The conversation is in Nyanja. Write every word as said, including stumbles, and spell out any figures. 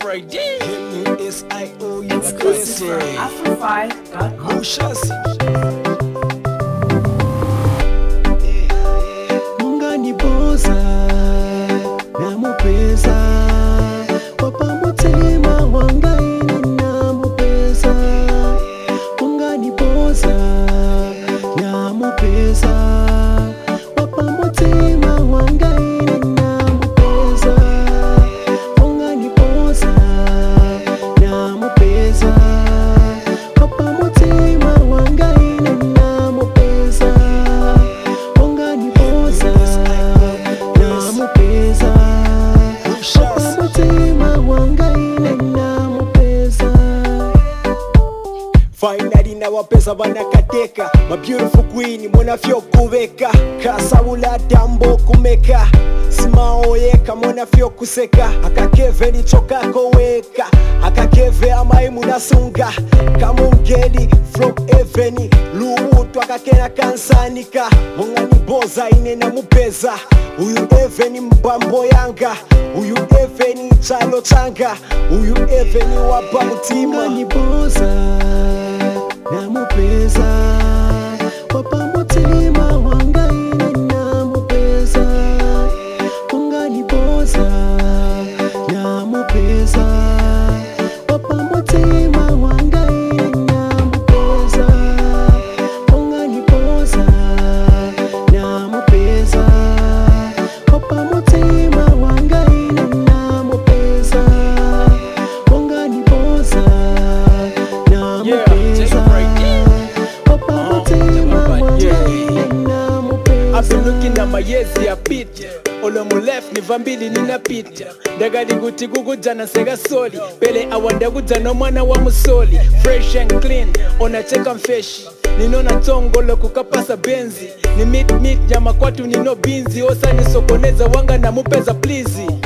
Friday. M U S I O U Exclusive from Afrofi dot com. Mushasi Mungani boza namupeza wapa mutima wanga ini namupeza Mungani boza namupeza wapa mutima wanga ini namupeza Mungani boza namupeza wapa mutima wanga ini namupeza Mungani boza namupeza wapa mutima wanga ini namupeza Finally nawapeza banakateka My beautiful queen mwana fyo kuveka Kasabula dambo kumeka Simaoyeka mwana fyo kuseka Akakeve ni chokako weka Akakeve amai munasunga Kamungeli from eveni Luutu akakena kansanika Mungani boza ine na mupeza Uyu eveni mbambo yanga Uyu eveni chalo changa Uyu eveni wapa mutima Mungani boza namupeza wapa mutima wanga ini namupeza Mungani boza namupeza wapa mutima wanga ini namupeza Mungani boza namupeza wapa mutima wanga ini namupeza Mungani boza namupeza I've been looking at my years ya pita Olo mu left ni vambili ninapita Dagali guti gugujana sega soli Pele awanda gujana mwana wa musoli Fresh and clean, ona cheka mfeshi Ninona tongolo kukapasa benzi Ni meet meet nyama kwatu nino binzi Osa nisokoneza wanga na mupeza please